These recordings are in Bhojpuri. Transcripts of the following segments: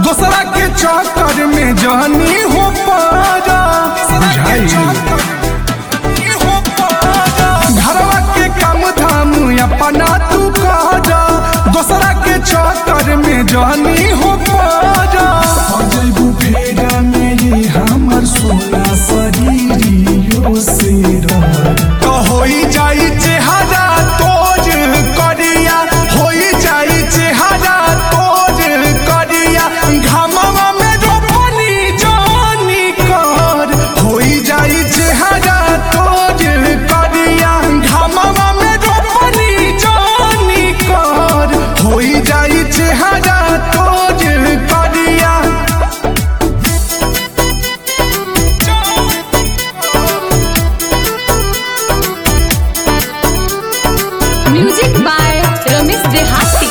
दूसरा के चक्कर में जानी हो पारा घरवा के काम धाम अपना तू करा दूसरा के चक्कर में जानी हो पारा जैबू फेरा मेरे हमर सोना शरीरियो से तो होई जाई चेहरा तोज करिया होई जाई चेहरा तोज करिया घमवा में रोपनी जानी कर होई जाई चेहरा तोज करिया घमवा में रोपनी जानी कर होई जाई चेहरा तोज करिया म्यूजिक बाय रमेश देहाती।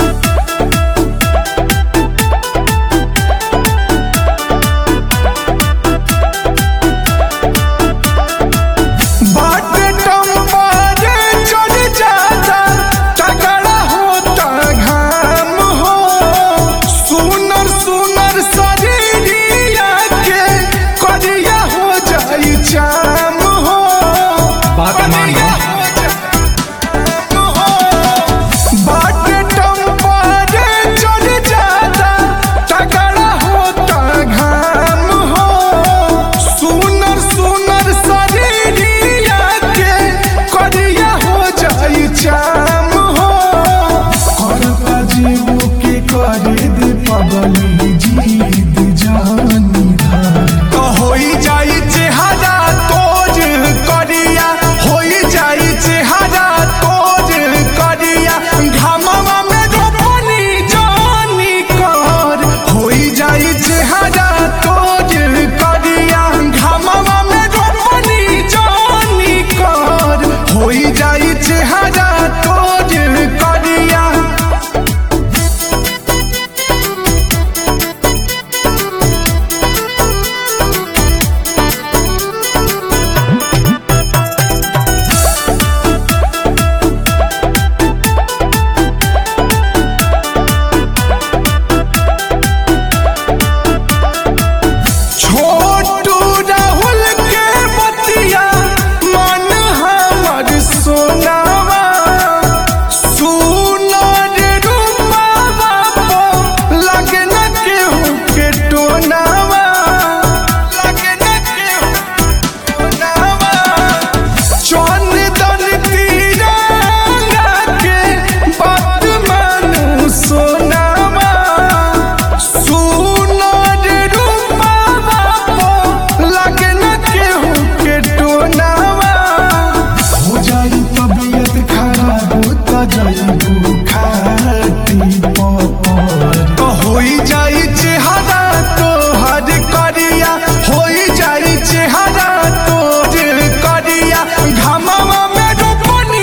होई जाई चेहरा तोहर करिया होई जाई चेहरा तोज करिया घमवा में रोपनी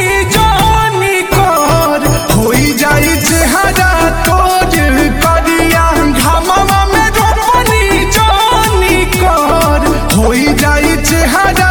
जानी कर होई जाई चेहरा तोज करिया घमवा में रोपनी जानी कर होई जाई चेहरा